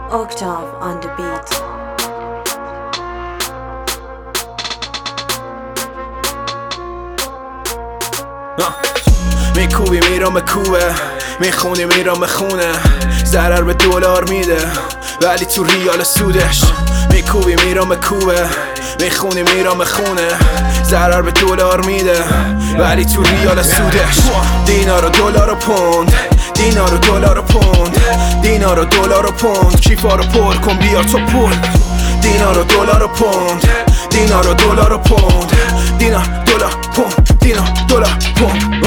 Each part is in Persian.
Octave on the beat. میکوبی میرم به کوبه، میخونی میرم به خونه، ضرر به دلار میده ولی تو ریال سودش. میکوبی میرم به کوبه، میخونی میرم به خونه، ضرر به دلار میده ولی تو ریال سودش. دینار و دلار و پوند، دینار و دلار و پوند، دینار و دلار و پوند، کیفا رو پر کن بیار تو پول. دینار و دلار و پوند، دینار و دلار و پوند، دینار دلار پوند، دینار دلار پوند.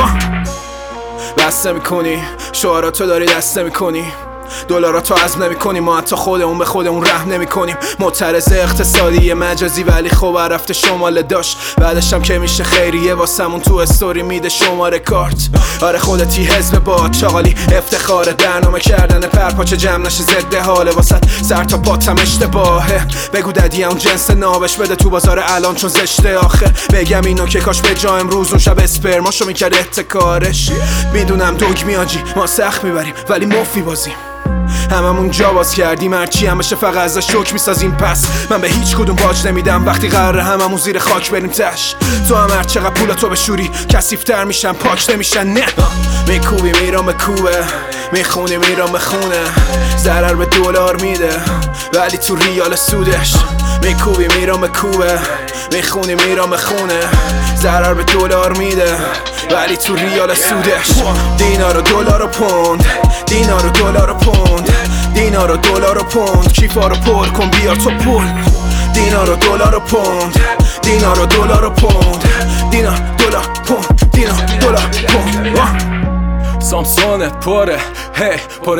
بسته میکنی شعاراتو داری دسته میکنی، دلاراتو عزم نمیکنی، ما حتی خودمون به خودمون رحم نمیکنیم. معترض اقتصادی مجازی ولی خب رفته شمال داشت، بعدش هم که میشه خیریه واسمون تو استوری میده شماره کارت. آره خودتی حزب باد چاقالی افتخاره، برنامه کردن پرپاچه جمع نشه ضد حاله، واسط سر تا پاتم اشتباهه. بگو ددی اون جنس نابش بده تو بازار الان چون زشته آخه. بگم اینو که کاش به جا امروز اون شب اسپرماشو میکرد احتکارش. میدونم دوگ میاجی ما سخت میبریم ولی مفی بازیم، هممون جا باز کردیم هرچی هم بشه فقط ازش شوک میسازیم. پس من به هیچ کدوم باج نمیدم وقتی قراره هممون زیر خاک بریم تش. تو هم هر چقدر پولاتو بشوری کثیف‌تر میشن پاک نمیشن. نه میکوبی میرم به کوبه، میخونی میرم به خونه، ضرر به دلار میده ولی تو ریال سودش. میکوبی میرم به کوبه، میخونی میرم به خونه، ضرر به دلار میده ولی تو ریال سودش. دینار و دلار و پوند، دینار و دلار و پوند، دینار و دلار و پوند، کیفا رو پر کن بیار تو پول. دینار و دلار و پوند، دینار و دلار و پوند، دینار دلار پوند، دینار دلار پوند. سامسونت پره هی پر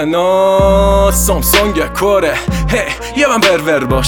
اسکناس، سامسونگ کره هی یه من برور باش.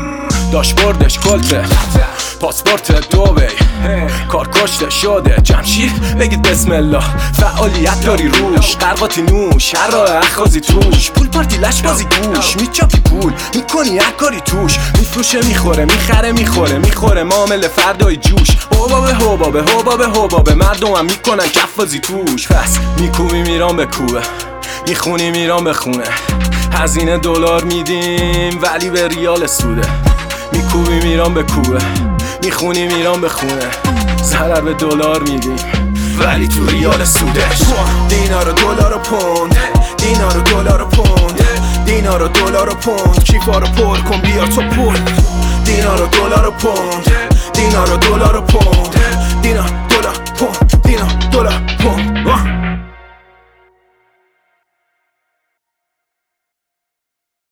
داشبوردش کلته پاسپورت دوبی، کار کشته شده جمشید بگید بسم الله. فعالیت داری روش قرقاتی نوش، هر راه اخازی توش، پول پارتی لش بازی گوش، میچاپی پول میکنی هر کاری توش، میفروشه میخوره میخره میخوره میخوره معامله فردای جوش. حبابه حبابه حبابه حبابه مردمم میکنن کف بازی توش. پس میکوبی میرام به کوبه، میخونی میرام به خونه، هزینه دلار میدیم ولی به ریال سوده. میکوبی میرام به کوبه، میخونی میرام به خونه، ضرر به دلار میدیم ولی تو ریال سودش. دینار و دلار و پوند، دینار و دلار و پوند، دینار و دلار و پوند، کیفا رو پر کن بیار تو پول. دینار و دلار و پوند، دینار و دلار و پوند، دینار